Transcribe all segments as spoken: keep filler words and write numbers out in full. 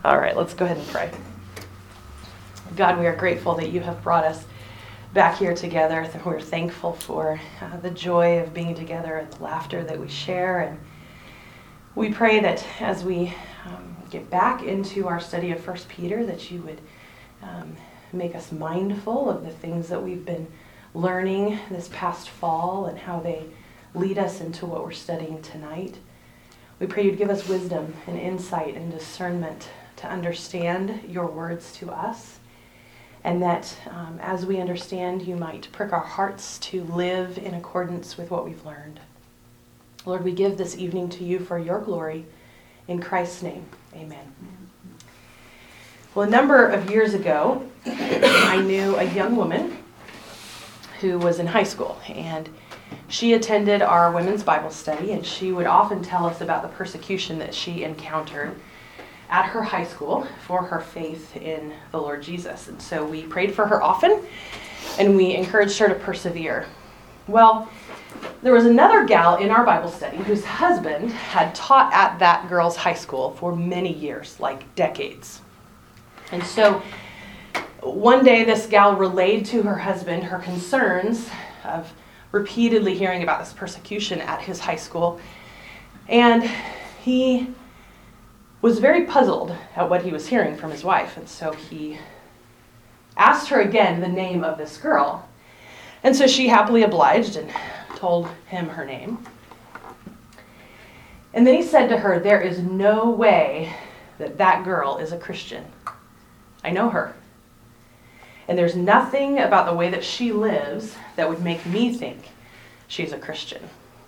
All right, let's go ahead and pray. God, we are grateful that you have brought us back here together. We're thankful for uh, the joy of being together and the laughter that we share. And we pray that as we um, get back into our study of First Peter, that you would um, make us mindful of the things that we've been learning this past fall and how they lead us into what we're studying tonight. We pray you'd give us wisdom and insight and discernment to understand your words to us, and that um, as we understand, you might prick our hearts to live in accordance with what we've learned. Lord, we give this evening to you for your glory. In Christ's name, amen. Well, a number of years ago, I knew a young woman who was in high school, and she attended our women's Bible study, and she would often tell us about the persecution that she encountered at her high school for her faith in the Lord Jesus. And so we prayed for her often, and we encouraged her to persevere. Well, there was another gal in our Bible study whose husband had taught at that girl's high school for many years, like decades. And so one day this gal relayed to her husband her concerns of repeatedly hearing about this persecution at his high school. And he was very puzzled at what he was hearing from his wife. And so he asked her again the name of this girl. And so she happily obliged and told him her name. And then he said to her, "There is no way that that girl is a Christian. I know her. And there's nothing about the way that she lives that would make me think she's a Christian."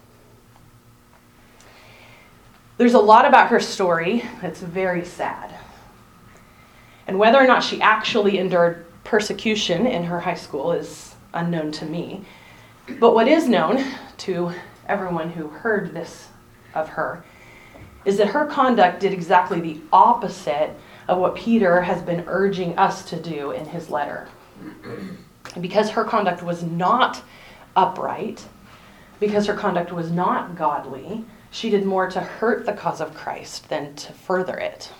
There's a lot about her story that's very sad. And whether or not she actually endured persecution in her high school is unknown to me. But what is known to everyone who heard this of her is that her conduct did exactly the opposite of what Peter has been urging us to do in his letter. And because her conduct was not upright, because her conduct was not godly, she did more to hurt the cause of Christ than to further it.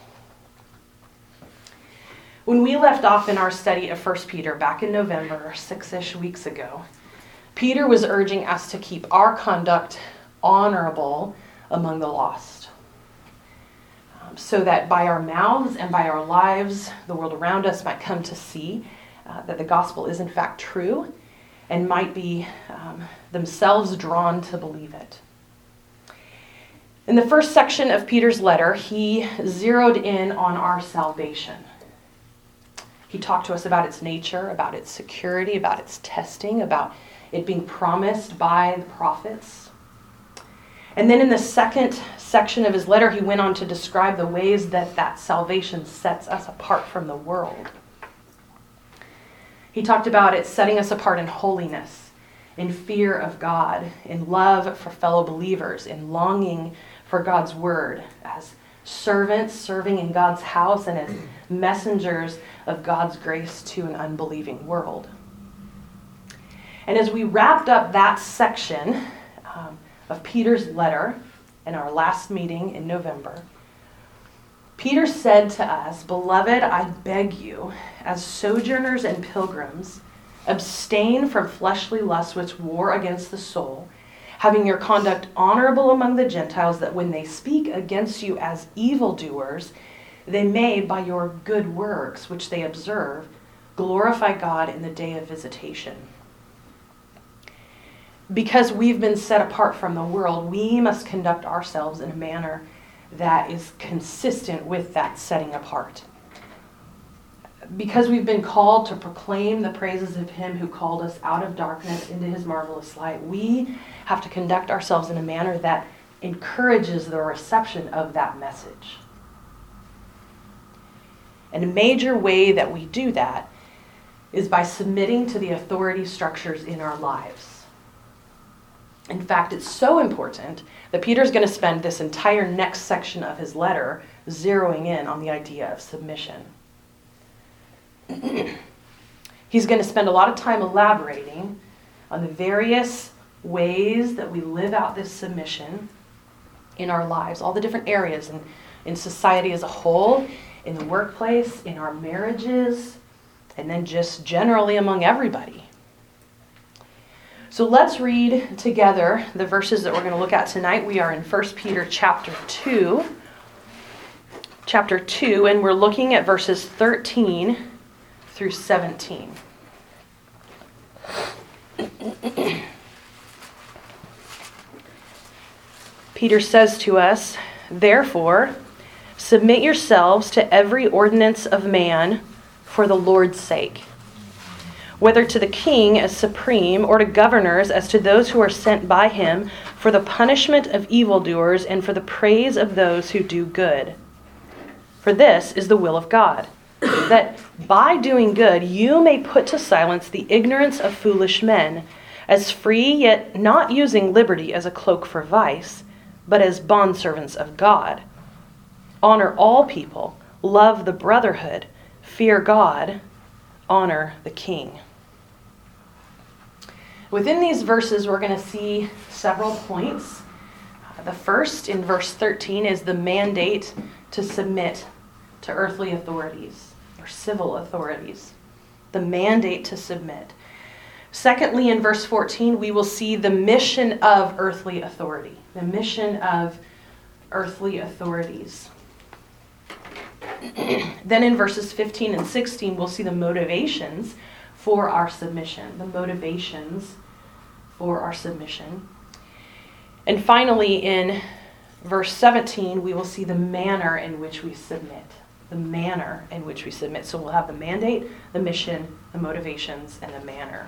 When we left off in our study of First Peter back in November, six-ish weeks ago, Peter was urging us to keep our conduct honorable among the lost, um, so that by our mouths and by our lives, the world around us might come to see uh, that the gospel is in fact true and might be um, themselves drawn to believe it. In the first section of Peter's letter, he zeroed in on our salvation. He talked to us about its nature, about its security, about its testing, about it being promised by the prophets. And then in the second section of his letter, he went on to describe the ways that that salvation sets us apart from the world. He talked about it setting us apart in holiness, in fear of God, in love for fellow believers, in longing for God's word, as servants serving in God's house and as messengers of God's grace to an unbelieving world. And as we wrapped up that section um, of Peter's letter in our last meeting in November, Peter said to us, "Beloved, I beg you, as sojourners and pilgrims, abstain from fleshly lusts which war against the soul, having your conduct honorable among the Gentiles, that when they speak against you as evildoers, they may, by your good works which they observe, glorify God in the day of visitation." Because we've been set apart from the world, we must conduct ourselves in a manner that is consistent with that setting apart. Because we've been called to proclaim the praises of him who called us out of darkness into his marvelous light, we have to conduct ourselves in a manner that encourages the reception of that message. And a major way that we do that is by submitting to the authority structures in our lives. In fact, it's so important that Peter's going to spend this entire next section of his letter zeroing in on the idea of submission. He's going to spend a lot of time elaborating on the various ways that we live out this submission in our lives, all the different areas in, in society as a whole, in the workplace, in our marriages, and then just generally among everybody. So let's read together the verses that we're going to look at tonight. We are in First Peter chapter two. Chapter two, and we're looking at verses thirteen through seventeen. Peter says to us, "Therefore, submit yourselves to every ordinance of man for the Lord's sake, whether to the king as supreme or to governors as to those who are sent by him for the punishment of evildoers and for the praise of those who do good. For this is the will of God, that by doing good you may put to silence the ignorance of foolish men, as free yet not using liberty as a cloak for vice, but as bondservants of God. Honor all people, love the brotherhood, fear God, honor the king." Within these verses, we're going to see several points. The first, in verse thirteen, is the mandate to submit to earthly authorities or civil authorities. The mandate to submit. Secondly, in verse fourteen, we will see the mission of earthly authority. The mission of earthly authorities. Then in verses fifteen and sixteen, we'll see the motivations for our submission. The motivations for our submission. And finally, in verse seventeen, we will see the manner in which we submit. The manner in which we submit. So we'll have the mandate, the mission, the motivations, and the manner.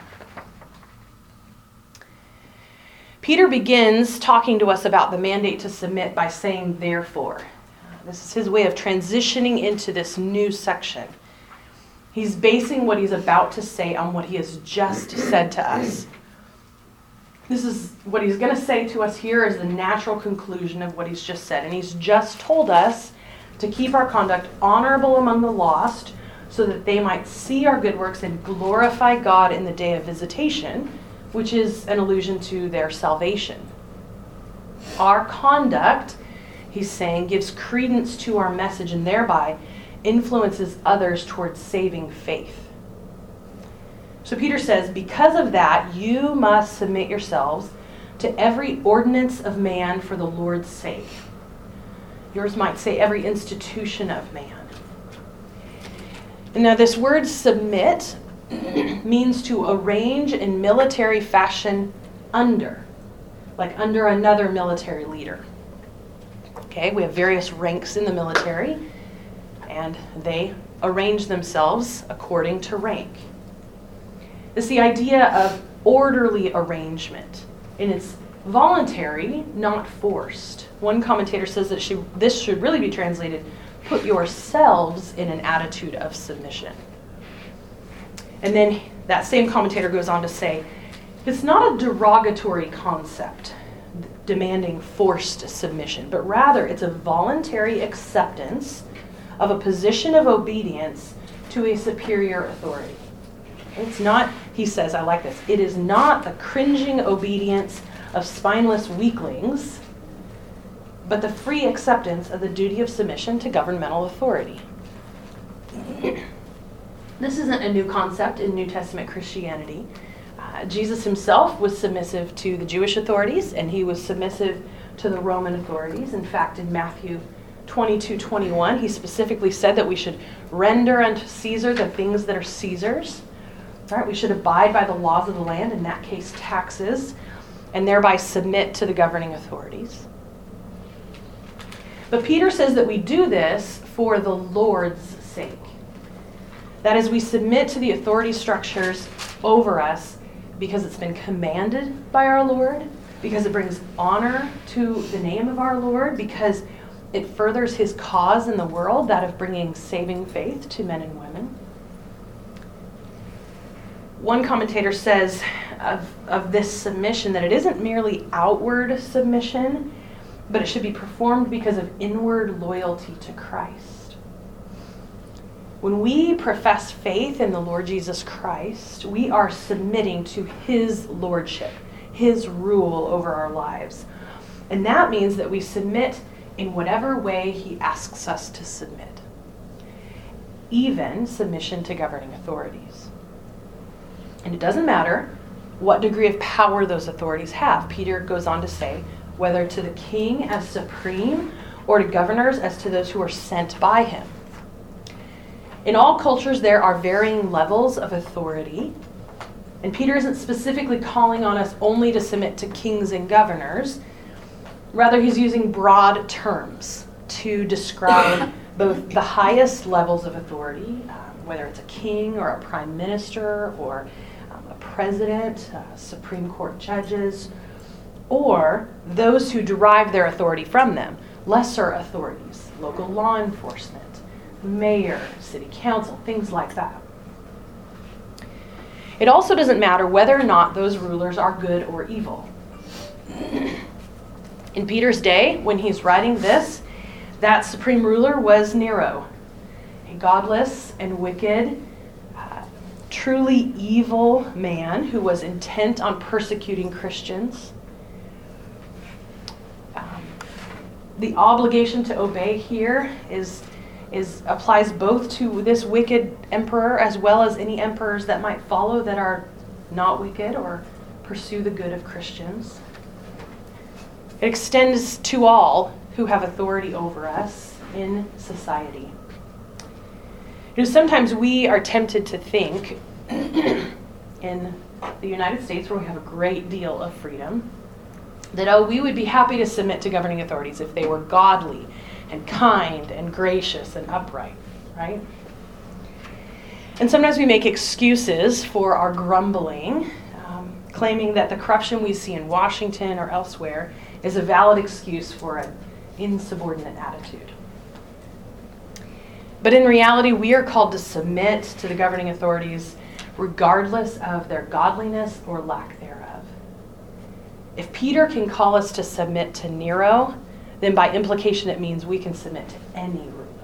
Peter begins talking to us about the mandate to submit by saying, "Therefore." This is his way of transitioning into this new section. He's basing what he's about to say on what he has just said to us. This is what he's going to say to us here is the natural conclusion of what he's just said. And he's just told us to keep our conduct honorable among the lost, so that they might see our good works and glorify God in the day of visitation, which is an allusion to their salvation. Our conduct, he's saying, gives credence to our message and thereby influences others towards saving faith. So Peter says, because of that, you must submit yourselves to every ordinance of man for the Lord's sake. Yours might say every institution of man. And now this word submit means to arrange in military fashion under, like under another military leader. Okay, we have various ranks in the military, and they arrange themselves according to rank. It's the idea of orderly arrangement, and it's voluntary, not forced. One commentator says that she, this should really be translated, put yourselves in an attitude of submission. And then that same commentator goes on to say, it's not a derogatory concept, demanding forced submission, but rather it's a voluntary acceptance of a position of obedience to a superior authority. It's not, he says, I like this, it is not the cringing obedience of spineless weaklings, but the free acceptance of the duty of submission to governmental authority. This isn't a new concept in New Testament Christianity. Uh, Jesus himself was submissive to the Jewish authorities, and he was submissive to the Roman authorities. In fact, in Matthew twenty-two twenty-one, he specifically said that we should render unto Caesar the things that are Caesar's. All right, we should abide by the laws of the land, in that case taxes, and thereby submit to the governing authorities. But Peter says that we do this for the Lord's sake. That is, we submit to the authority structures over us because it's been commanded by our Lord, because it brings honor to the name of our Lord, because it furthers his cause in the world, that of bringing saving faith to men and women. One commentator says of, of this submission that it isn't merely outward submission, but it should be performed because of inward loyalty to Christ. When we profess faith in the Lord Jesus Christ, we are submitting to his lordship, his rule over our lives. And that means that we submit in whatever way he asks us to submit. even submission to governing authorities. And it doesn't matter what degree of power those authorities have. Peter goes on to say, whether to the king as supreme or to governors as to those who are sent by him. In all cultures, there are varying levels of authority, and Peter isn't specifically calling on us only to submit to kings and governors. Rather, he's using broad terms to describe both the highest levels of authority, um, whether it's a king or a prime minister or um, a president, uh, Supreme Court judges, or those who derive their authority from them, lesser authorities, local law enforcement, mayor, city council, things like that. It also doesn't matter whether or not those rulers are good or evil. In Peter's day, when he's writing this, that supreme ruler was Nero, a godless and wicked, uh, truly evil man who was intent on persecuting Christians. Um, the obligation to obey here is is applies both to this wicked emperor as well as any emperors that might follow that are not wicked or pursue the good of Christians. It extends to all who have authority over us in society. You know, sometimes we are tempted to think in the United States, where we have a great deal of freedom, that, oh, we would be happy to submit to governing authorities if they were godly and kind and gracious and upright, right? And sometimes we make excuses for our grumbling, um, claiming that the corruption we see in Washington or elsewhere is a valid excuse for an insubordinate attitude. But in reality, we are called to submit to the governing authorities regardless of their godliness or lack thereof. If Peter can call us to submit to Nero, then by implication it means we can submit to any ruler.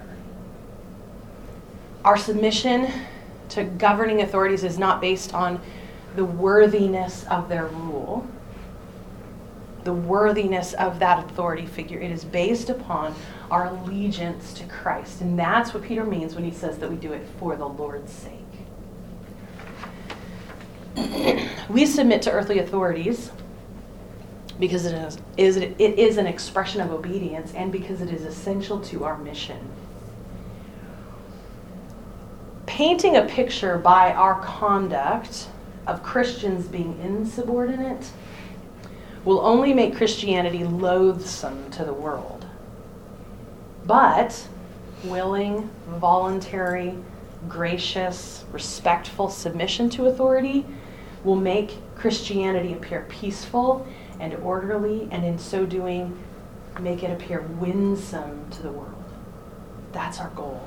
Our submission to governing authorities is not based on the worthiness of their rule, the worthiness of that authority figure. It is based upon our allegiance to Christ. And that's what Peter means when he says that we do it for the Lord's sake. We submit to earthly authorities because it is, is it, it is an expression of obedience and because it is essential to our mission. Painting a picture by our conduct of Christians being insubordinate will only make Christianity loathsome to the world. But willing, voluntary, gracious, respectful submission to authority will make Christianity appear peaceful and orderly, and in so doing, make it appear winsome to the world. That's our goal.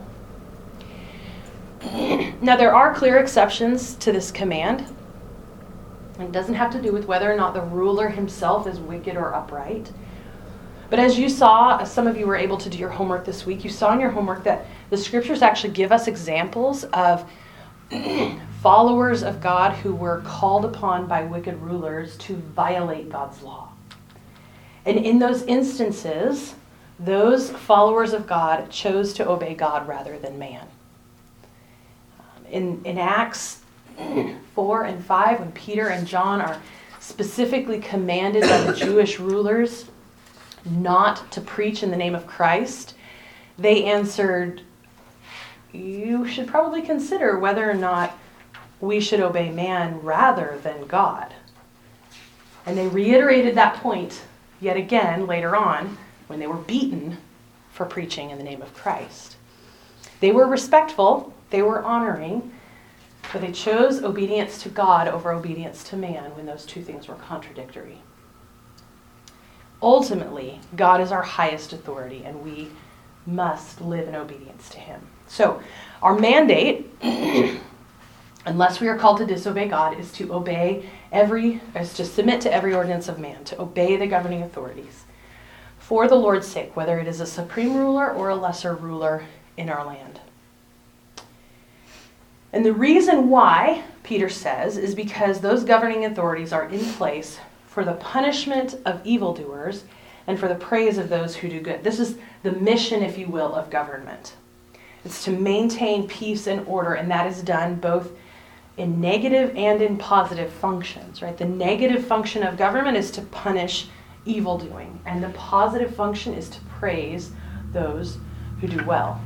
Now, there are clear exceptions to this command. It doesn't have to do with whether or not the ruler himself is wicked or upright. But as you saw, some of you were able to do your homework this week, you saw in your homework that the scriptures actually give us examples of followers of God who were called upon by wicked rulers to violate God's law. And in those instances, those followers of God chose to obey God rather than man. In, in Acts four and five, when Peter and John are specifically commanded by the Jewish rulers not to preach in the name of Christ, they answered, "You should probably consider whether or not we should obey man rather than God." And they reiterated that point yet again later on when they were beaten for preaching in the name of Christ. They were respectful, they were honoring, but they chose obedience to God over obedience to man when those two things were contradictory. Ultimately, God is our highest authority, and we must live in obedience to him. So, our mandate, unless we are called to disobey God, is to obey every, is to submit to every ordinance of man, to obey the governing authorities for the Lord's sake, whether it is a supreme ruler or a lesser ruler in our land. And the reason why, Peter says, is because those governing authorities are in place for the punishment of evildoers and for the praise of those who do good. This is the mission, if you will, of government. It's to maintain peace and order, and that is done both in negative and in positive functions, right? The negative function of government is to punish evil doing, and the positive function is to praise those who do well.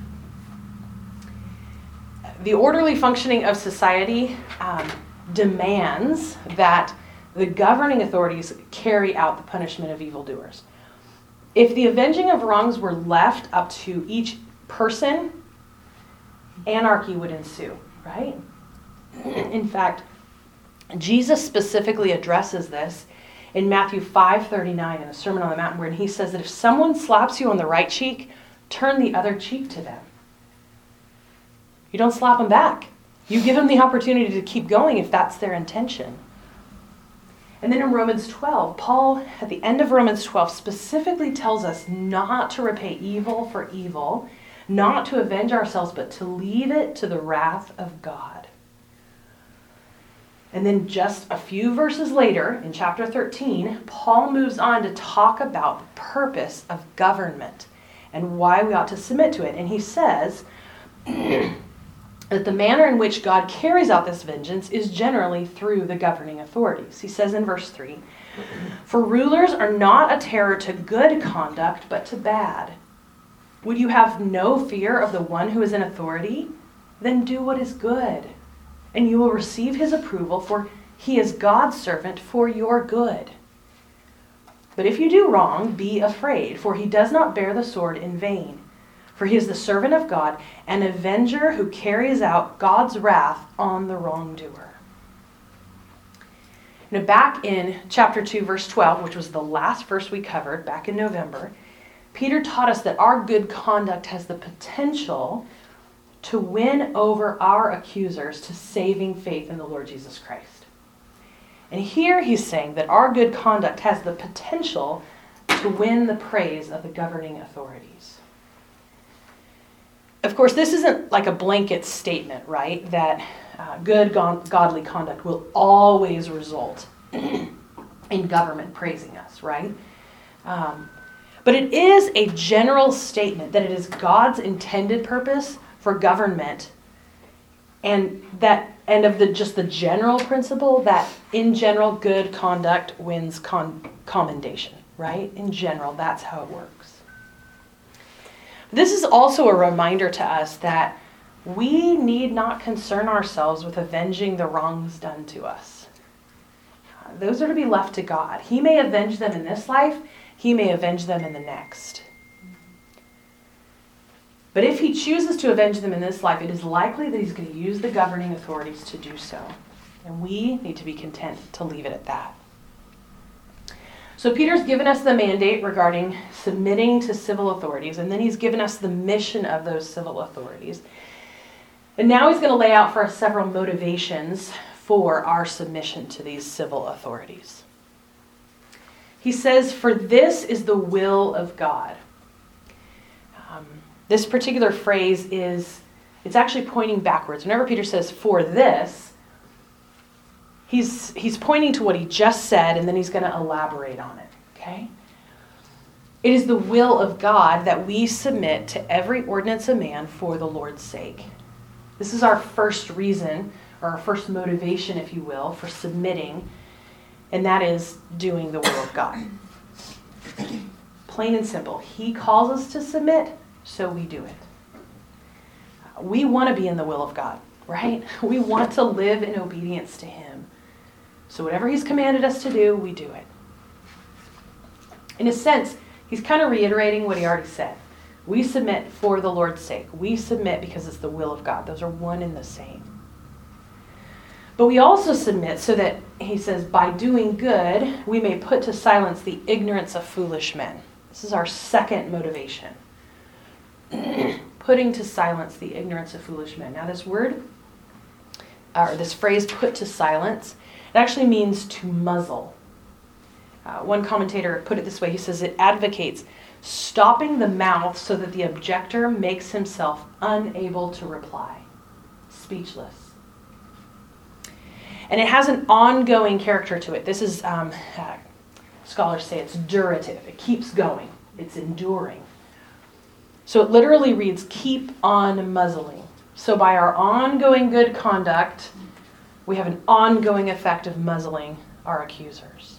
The orderly functioning of society um, demands that the governing authorities carry out the punishment of evildoers. If the avenging of wrongs were left up to each person, anarchy would ensue, right? In fact, Jesus specifically addresses this in Matthew five thirty-nine in the Sermon on the Mount, where he says that if someone slaps you on the right cheek, turn the other cheek to them. You don't slap them back. You give them the opportunity to keep going if that's their intention. And then in Romans twelve, Paul, at the end of Romans twelve, specifically tells us not to repay evil for evil, not to avenge ourselves, but to leave it to the wrath of God. And then just a few verses later, in chapter thirteen, Paul moves on to talk about the purpose of government and why we ought to submit to it. And he says that the manner in which God carries out this vengeance is generally through the governing authorities. He says in verse three, "For rulers are not a terror to good conduct, but to bad. Would you have no fear of the one who is in authority? Then do what is good, and you will receive his approval, for he is God's servant for your good. But if you do wrong, be afraid, for he does not bear the sword in vain. For he is the servant of God, an avenger who carries out God's wrath on the wrongdoer." Now, back in chapter two, verse twelve, which was the last verse we covered back in November, Peter taught us that our good conduct has the potential to win over our accusers to saving faith in the Lord Jesus Christ. And here he's saying that our good conduct has the potential to win the praise of the governing authorities. Of course, this isn't like a blanket statement, right? That uh, good, go- godly conduct will always result in government praising us, right? Um, but it is a general statement that it is God's intended purpose for government, and that, and of the just the general principle that in general good conduct wins con- commendation, right? In general, that's how it works. This is also a reminder to us that we need not concern ourselves with avenging the wrongs done to us. Uh, those are to be left to God. He may avenge them in this life, he may avenge them in the next. But if he chooses to avenge them in this life, it is likely that he's going to use the governing authorities to do so. And we need to be content to leave it at that. So Peter's given us the mandate regarding submitting to civil authorities, and then he's given us the mission of those civil authorities. And now he's going to lay out for us several motivations for our submission to these civil authorities. He says, "For this is the will of God." Um, this particular phrase is, it's actually pointing backwards. Whenever Peter says, "for this," He's he's pointing to what he just said, and then he's going to elaborate on it, okay? It is the will of God that we submit to every ordinance of man for the Lord's sake. This is our first reason, or our first motivation, if you will, for submitting, and that is doing the will of God. Plain and simple. He calls us to submit, so we do it. We want to be in the will of God, right? We want to live in obedience to him. So whatever he's commanded us to do, we do it. In a sense, he's kind of reiterating what he already said. We submit for the Lord's sake. We submit because it's the will of God. Those are one and the same. But we also submit so that, he says, by doing good, we may put to silence the ignorance of foolish men. This is our second motivation. Putting to silence the ignorance of foolish men. Now this word, or this phrase, put to silence, it actually means to muzzle. Uh, one commentator put it this way. He says it advocates stopping the mouth so that the objector makes himself unable to reply, speechless. And it has an ongoing character to it. This is, um, uh, scholars say it's durative. It keeps going. It's enduring. So it literally reads, keep on muzzling. So by our ongoing good conduct, we have an ongoing effect of muzzling our accusers.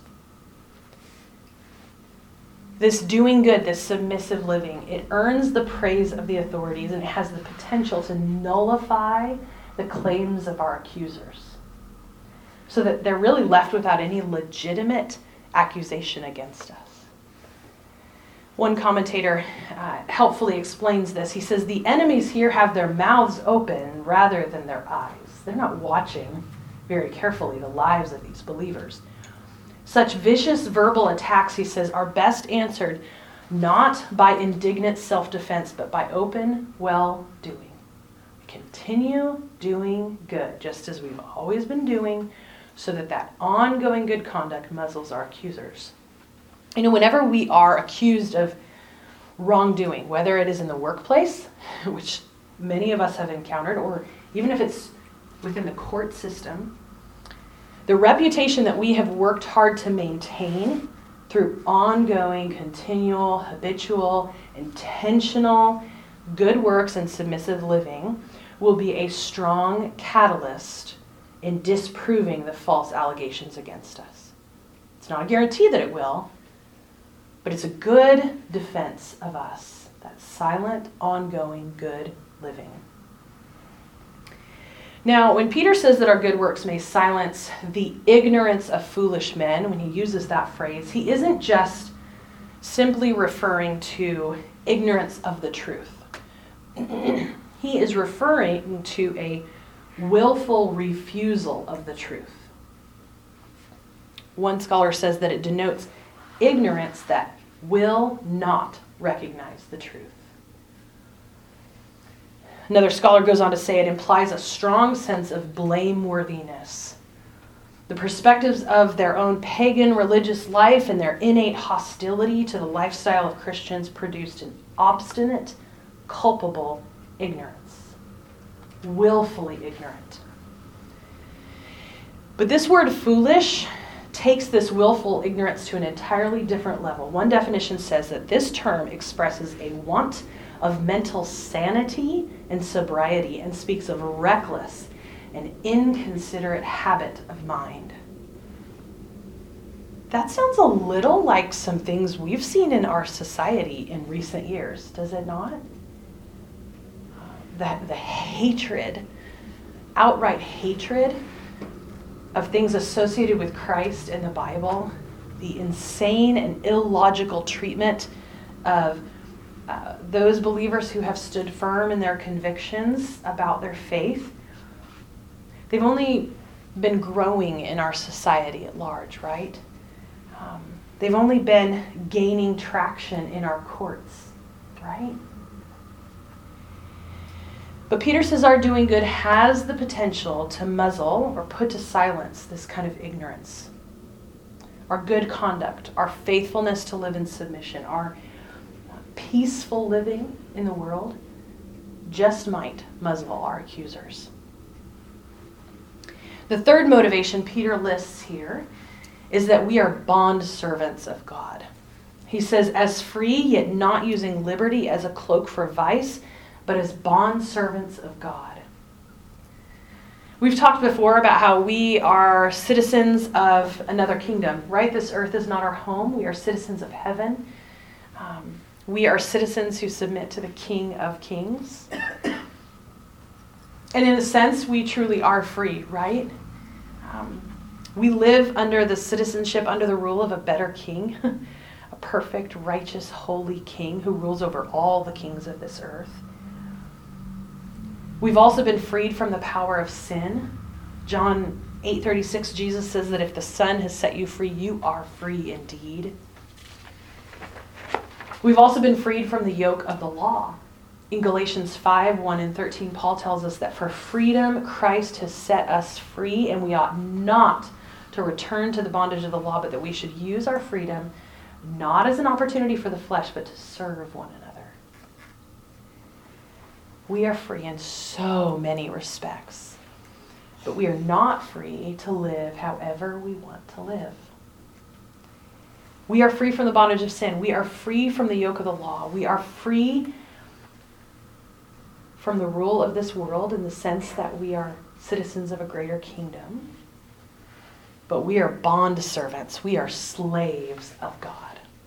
This doing good, this submissive living, it earns the praise of the authorities, and it has the potential to nullify the claims of our accusers, so that they're really left without any legitimate accusation against us. One commentator uh, helpfully explains this. He says, the enemies here have their mouths open rather than their eyes. They're not watching very carefully the lives of these believers. Such vicious verbal attacks, he says, are best answered not by indignant self-defense, but by open well-doing. Continue doing good, just as we've always been doing, so that that ongoing good conduct muzzles our accusers. You know, whenever we are accused of wrongdoing, whether it is in the workplace, which many of us have encountered, or even if it's within the court system, the reputation that we have worked hard to maintain through ongoing, continual, habitual, intentional, good works and submissive living will be a strong catalyst in disproving the false allegations against us. It's not a guarantee that it will, but it's a good defense of us, that silent, ongoing, good living. Now, when Peter says that our good works may silence the ignorance of foolish men, when he uses that phrase, he isn't just simply referring to ignorance of the truth. He is referring to a willful refusal of the truth. One scholar says that it denotes ignorance that will not recognize the truth. Another scholar goes on to say it implies a strong sense of blameworthiness. The perspectives of their own pagan religious life and their innate hostility to the lifestyle of Christians produced an obstinate, culpable ignorance. Willfully ignorant. But this word foolish takes this willful ignorance to an entirely different level. One definition says that this term expresses a want of mental sanity and sobriety and speaks of a reckless and inconsiderate habit of mind. That sounds a little like some things we've seen in our society in recent years, does it not? That the hatred, outright hatred of things associated with Christ and the Bible, the insane and illogical treatment of uh, those believers who have stood firm in their convictions about their faith, they've only been growing in our society at large, right? Um, they've only been gaining traction in our courts, right? But Peter says our doing good has the potential to muzzle or put to silence this kind of ignorance. Our good conduct, our faithfulness to live in submission, our peaceful living in the world just might muzzle our accusers. The third motivation Peter lists here is that we are bond servants of God. He says, as free, yet not using liberty as a cloak for vice, but as bond servants of God. We've talked before about how we are citizens of another kingdom, right? This earth is not our home. We are citizens of heaven. Um, we are citizens who submit to the King of Kings. And in a sense, we truly are free, right? Um, we live under the citizenship, under the rule of a better king, a perfect, righteous, holy king who rules over all the kings of this earth. We've also been freed from the power of sin. John eight thirty-six, Jesus says that if the Son has set you free, you are free indeed. We've also been freed from the yoke of the law. In Galatians five, one and thirteen, Paul tells us that for freedom, Christ has set us free, and we ought not to return to the bondage of the law, but that we should use our freedom not as an opportunity for the flesh, but to serve one another. We are free in so many respects, but we are not free to live however we want to live. We are free from the bondage of sin. We are free from the yoke of the law. We are free from the rule of this world in the sense that we are citizens of a greater kingdom, but we are bond servants. We are slaves of God.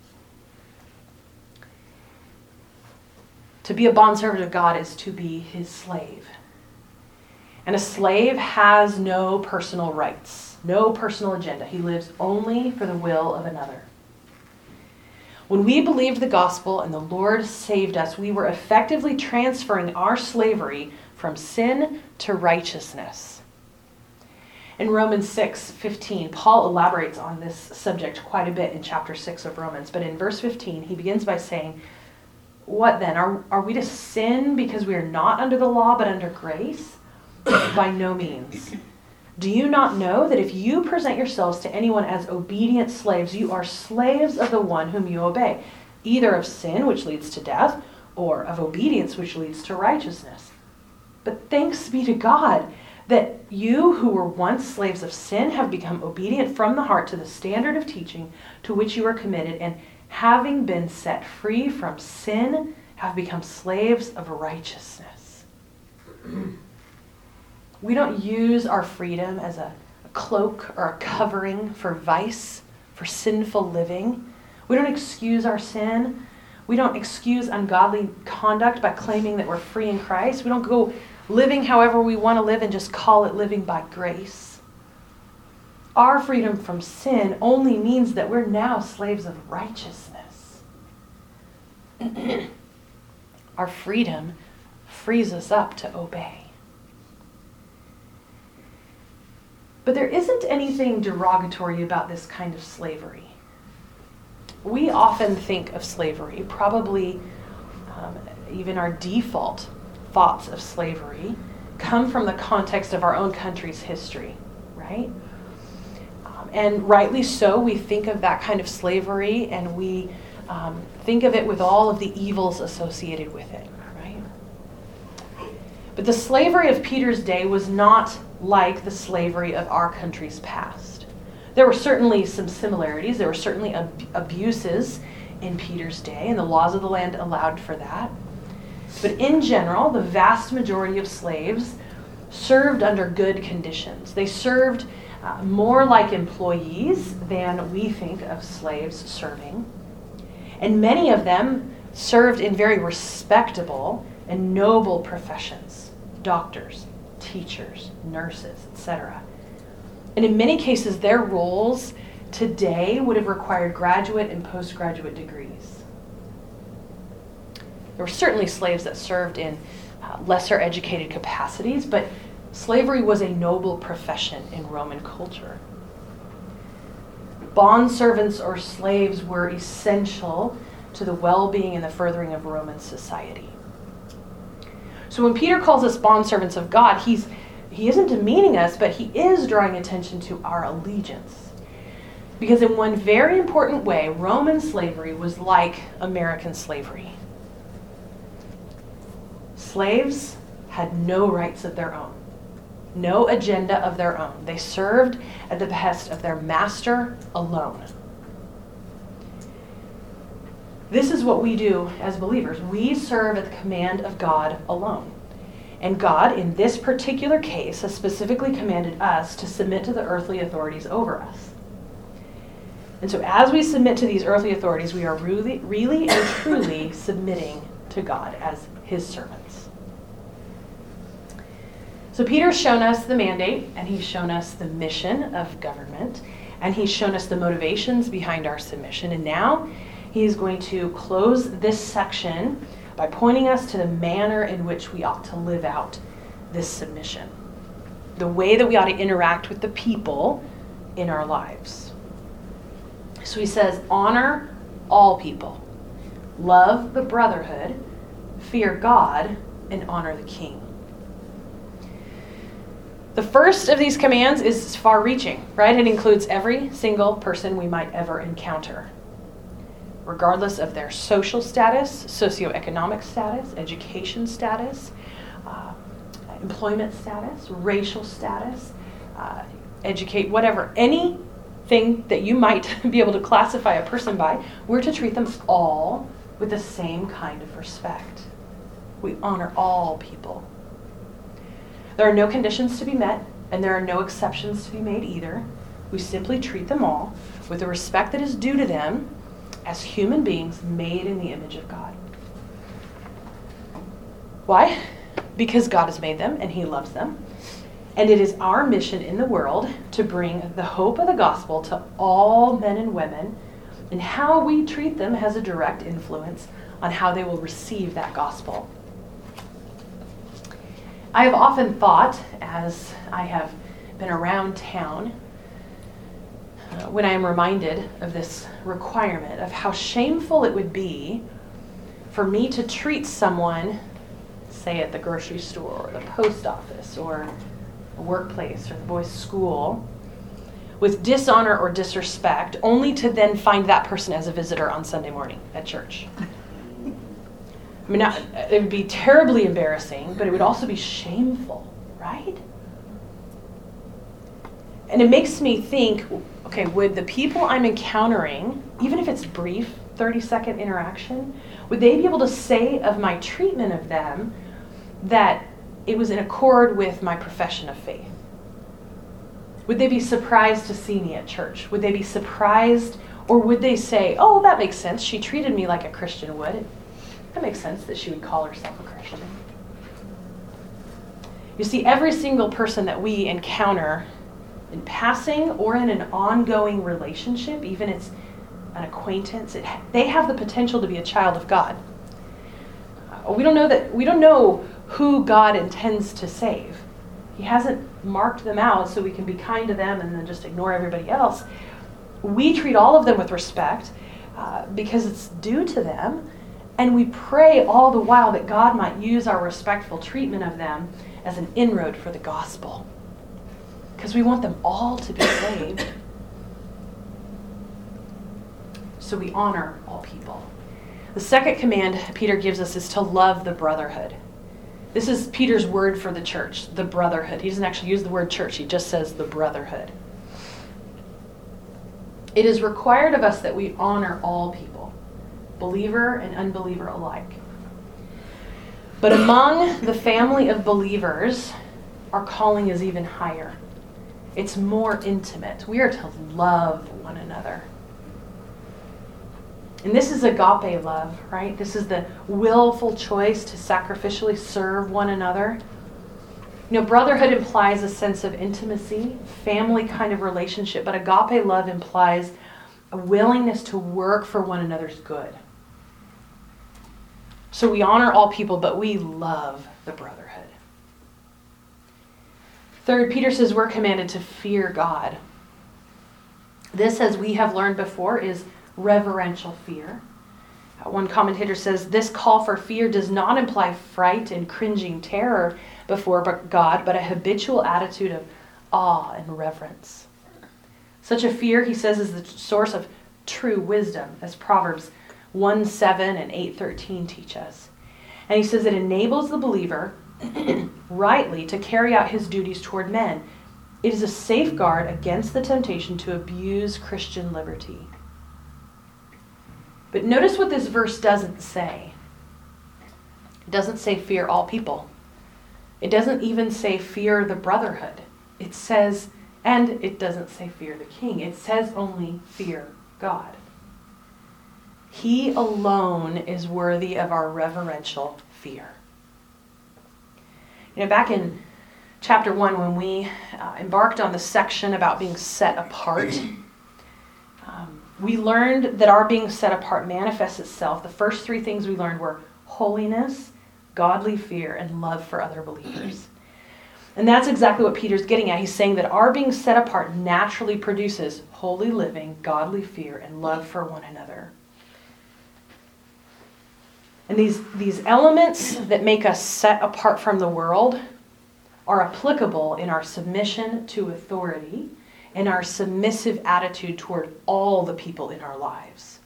To be a bondservant of God is to be his slave. And a slave has no personal rights, no personal agenda. He lives only for the will of another. When we believed the gospel and the Lord saved us, we were effectively transferring our slavery from sin to righteousness. In Romans six fifteen, Paul elaborates on this subject quite a bit in chapter six of Romans. But in verse fifteen, he begins by saying, what then? Are, are we to sin because we are not under the law but under grace? By no means. Do you not know that if you present yourselves to anyone as obedient slaves, you are slaves of the one whom you obey, either of sin, which leads to death, or of obedience, which leads to righteousness? But thanks be to God that you who were once slaves of sin have become obedient from the heart to the standard of teaching to which you are committed, and having been set free from sin, have become slaves of righteousness. We don't use our freedom as a, a cloak or a covering for vice, for sinful living. We don't excuse our sin. We don't excuse ungodly conduct by claiming that we're free in Christ. We don't go living however we want to live and just call it living by grace. Our freedom from sin only means that we're now slaves of righteousness. Our freedom frees us up to obey. But there isn't anything derogatory about this kind of slavery. We often think of slavery, probably um, even our default thoughts of slavery come from the context of our own country's history, right? Um, and rightly so, we think of that kind of slavery and we um, think of it with all of the evils associated with it, right? But the slavery of Peter's day was not like the slavery of our country's past. There were certainly some similarities. There were certainly ab- abuses in Peter's day, and the laws of the land allowed for that. But in general, the vast majority of slaves served under good conditions. They served uh, more like employees than we think of slaves serving. And many of them served in very respectable and noble professions: doctors, teachers, nurses, et cetera. And in many cases, their roles today would have required graduate and postgraduate degrees. There were certainly slaves that served in uh, lesser educated capacities, but slavery was a noble profession in Roman culture. Bondservants or slaves were essential to the well-being and the furthering of Roman society. So when Peter calls us bondservants of God, he's he isn't demeaning us, but he is drawing attention to our allegiance. Because in one very important way, Roman slavery was like American slavery. Slaves had no rights of their own, no agenda of their own. They served at the behest of their master alone. This is what we do as believers. We serve at the command of God alone. And God, in this particular case, has specifically commanded us to submit to the earthly authorities over us. And so as we submit to these earthly authorities, we are really, really and truly submitting to God as his servants. So Peter's shown us the mandate, and he's shown us the mission of government, and he's shown us the motivations behind our submission. And now he's going to close this section by pointing us to the manner in which we ought to live out this submission, the way that we ought to interact with the people in our lives. So he says, honor all people, love the brotherhood, fear God, and honor the king. The first of these commands is far-reaching, right? It includes every single person we might ever encounter, regardless of their social status, socioeconomic status, education status, uh, employment status, racial status, uh, educate, whatever, anything that you might be able to classify a person by, we're to treat them all with the same kind of respect. We honor all people. There are no conditions to be met, and there are no exceptions to be made either. We simply treat them all with the respect that is due to them as human beings made in the image of God. Why? Because God has made them and he loves them. And it is our mission in the world to bring the hope of the gospel to all men and women, and how we treat them has a direct influence on how they will receive that gospel. I have often thought, as I have been around town, uh, when I am reminded of this requirement, of how shameful it would be for me to treat someone, say at the grocery store or the post office or a workplace or the boys' school, with dishonor or disrespect, only to then find that person as a visitor on Sunday morning at church. I mean, not, it would be terribly embarrassing, but it would also be shameful, right? And it makes me think, okay, would the people I'm encountering, even if it's brief, thirty-second interaction, would they be able to say of my treatment of them that it was in accord with my profession of faith? Would they be surprised to see me at church? Would they be surprised, or would they say, oh, that makes sense, she treated me like a Christian would? That makes sense that she would call herself a Christian. You see, every single person that we encounter in passing or in an ongoing relationship, even if it's an acquaintance, it, they have the potential to be a child of God. Uh, we don't know that. We don't know who God intends to save. He hasn't marked them out so we can be kind to them and then just ignore everybody else. We treat all of them with respect uh, because it's due to them. And we pray all the while that God might use our respectful treatment of them as an inroad for the gospel. Because we want them all to be saved. So we honor all people. The second command Peter gives us is to love the brotherhood. This is Peter's word for the church, the brotherhood. He doesn't actually use the word church, he just says the brotherhood. It is required of us that we honor all people, believer and unbeliever alike. But among the family of believers, our calling is even higher. It's more intimate. We are to love one another. And this is agape love, right? This is the willful choice to sacrificially serve one another. You know, brotherhood implies a sense of intimacy, family kind of relationship, but agape love implies a willingness to work for one another's good. So we honor all people, but we love the brotherhood. Third, Peter says we're commanded to fear God. This, as we have learned before, is reverential fear. One commentator says this call for fear does not imply fright and cringing terror before God, but a habitual attitude of awe and reverence. Such a fear, he says, is the source of true wisdom, as Proverbs one seven and eight thirteen teach us. And he says it enables the believer rightly to carry out his duties toward men. It is a safeguard against the temptation to abuse Christian liberty. But notice what this verse doesn't say. It doesn't say fear all people. It doesn't even say fear the brotherhood. It says, and it doesn't say fear the king. It says only fear God. He alone is worthy of our reverential fear. You know, back in chapter one, when we uh, embarked on the section about being set apart, um, we learned that our being set apart manifests itself. The first three things we learned were holiness, godly fear, and love for other believers. And that's exactly what Peter's getting at. He's saying that our being set apart naturally produces holy living, godly fear, and love for one another. And these, these elements that make us set apart from the world are applicable in our submission to authority and our submissive attitude toward all the people in our lives.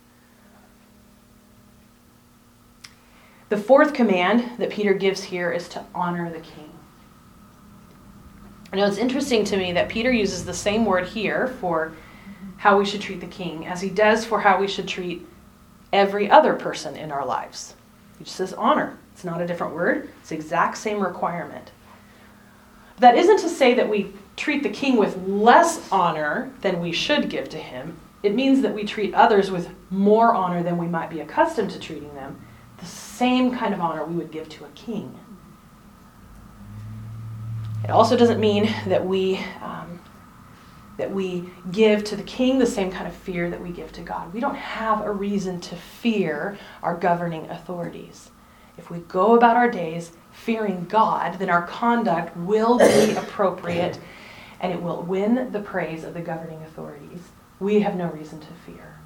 The fourth command that Peter gives here is to honor the king. I know it's interesting to me that Peter uses the same word here for how we should treat the king as he does for how we should treat every other person in our lives. He just says honor. It's not a different word. It's the exact same requirement. That isn't to say that we treat the king with less honor than we should give to him. It means that we treat others with more honor than we might be accustomed to treating them. The same kind of honor we would give to a king. It also doesn't mean that we um, that we give to the king the same kind of fear that we give to God. We don't have a reason to fear our governing authorities. If we go about our days fearing God, then our conduct will be appropriate and it will win the praise of the governing authorities. We have no reason to fear.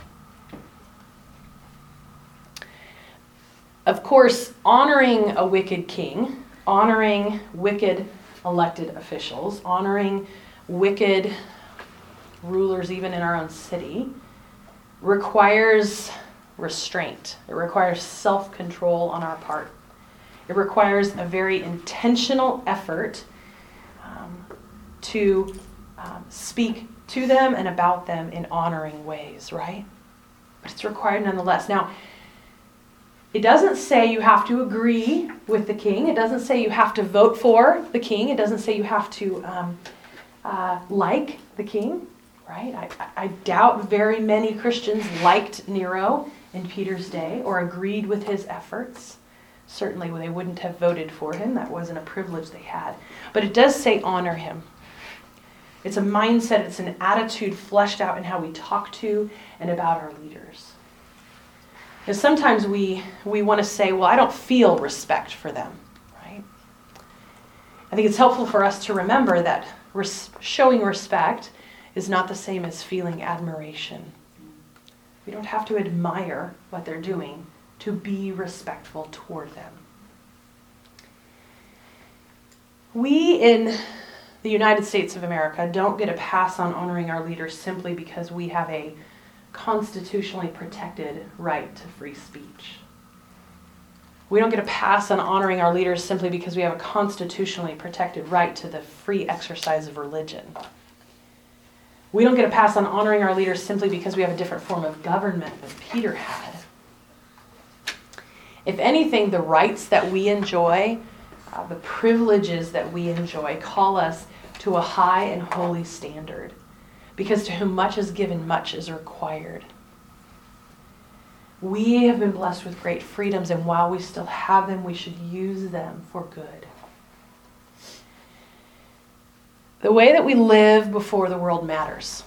Of course, honoring a wicked king, honoring wicked elected officials, honoring wicked rulers even in our own city, requires restraint. It requires self-control on our part. It requires a very intentional effort um, to um, speak to them and about them in honoring ways, right? But it's required nonetheless. Now, it doesn't say you have to agree with the king. It doesn't say you have to vote for the king. It doesn't say you have to um, uh, like the king, right? I, I doubt very many Christians liked Nero in Peter's day or agreed with his efforts. Certainly they wouldn't have voted for him. That wasn't a privilege they had. But it does say honor him. It's a mindset, it's an attitude fleshed out in how we talk to and about our leaders. And sometimes we, we want to say, well, I don't feel respect for them, right? I think it's helpful for us to remember that res- showing respect is not the same as feeling admiration. We don't have to admire what they're doing to be respectful toward them. We in the United States of America don't get a pass on honoring our leaders simply because we have a constitutionally protected right to free speech. We don't get a pass on honoring our leaders simply because we have a constitutionally protected right to the free exercise of religion. We don't get a pass on honoring our leaders simply because we have a different form of government than Peter had. If anything, the rights that we enjoy, uh, the privileges that we enjoy, call us to a high and holy standard. Because to whom much is given, much is required. We have been blessed with great freedoms, and while we still have them, we should use them for good. The way that we live before the world matters.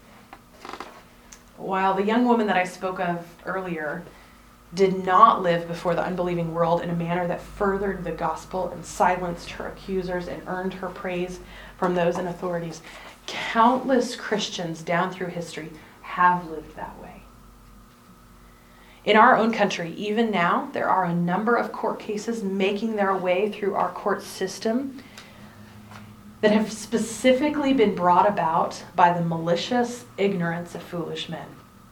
While the young woman that I spoke of earlier did not live before the unbelieving world in a manner that furthered the gospel and silenced her accusers and earned her praise from those in authorities, countless Christians down through history have lived that way. In our own country, even now, there are a number of court cases making their way through our court system that have specifically been brought about by the malicious ignorance of foolish men.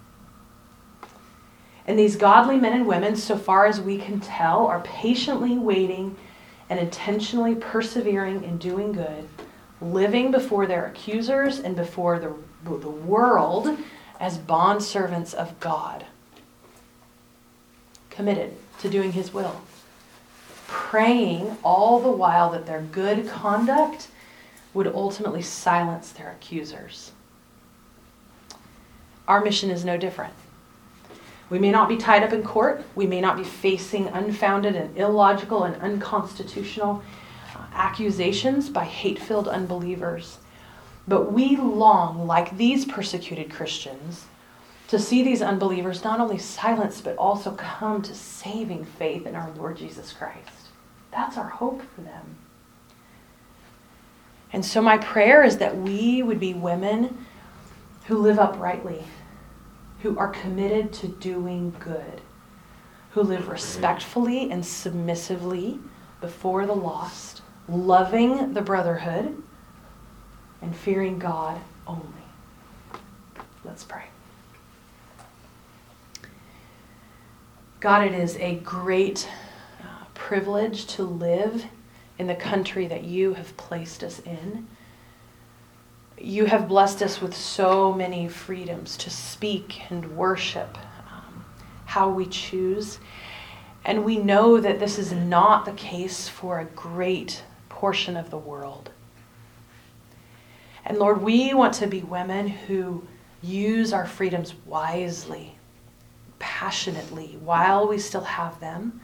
And these godly men and women, so far as we can tell, are patiently waiting and intentionally persevering in doing good, living before their accusers and before the, the world as bondservants of God, committed to doing his will, praying all the while that their good conduct would ultimately silence their accusers. Our mission is no different. We may not be tied up in court. We may not be facing unfounded and illogical and unconstitutional uh, accusations by hate-filled unbelievers. But we long, like these persecuted Christians, to see these unbelievers not only silenced, but also come to saving faith in our Lord Jesus Christ. That's our hope for them. And so my prayer is that we would be women who live uprightly, who are committed to doing good, who live respectfully and submissively before the lost, loving the brotherhood, and fearing God only. Let's pray. God, it is a great uh, privilege to live in the country that you have placed us in. You have blessed us with so many freedoms to speak and worship um, how we choose. And we know that this is not the case for a great portion of the world. And Lord, we want to be women who use our freedoms wisely, passionately, while we still have them,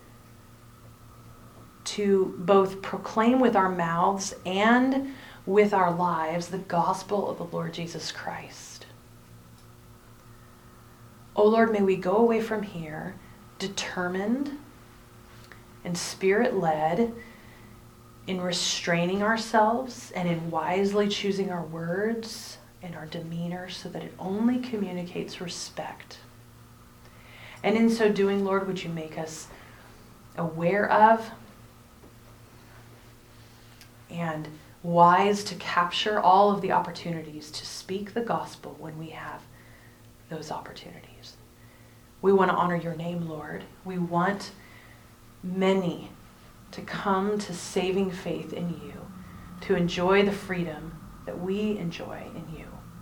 to both proclaim with our mouths and with our lives the gospel of the Lord Jesus Christ. Oh Lord, may we go away from here determined and spirit-led in restraining ourselves and in wisely choosing our words and our demeanor so that it only communicates respect. And in so doing, Lord, would you make us aware of and wise to capture all of the opportunities to speak the gospel when we have those opportunities. We want to honor your name, Lord. We want many to come to saving faith in you, to enjoy the freedom that we enjoy in you.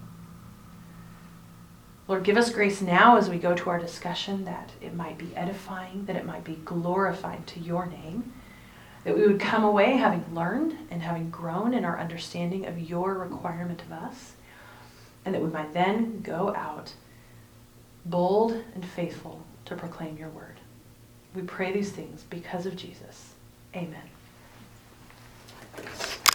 Lord, give us grace now as we go to our discussion that it might be edifying, that it might be glorifying to your name, that we would come away having learned and having grown in our understanding of your requirement of us, and that we might then go out bold and faithful to proclaim your word. We pray these things because of Jesus. Amen.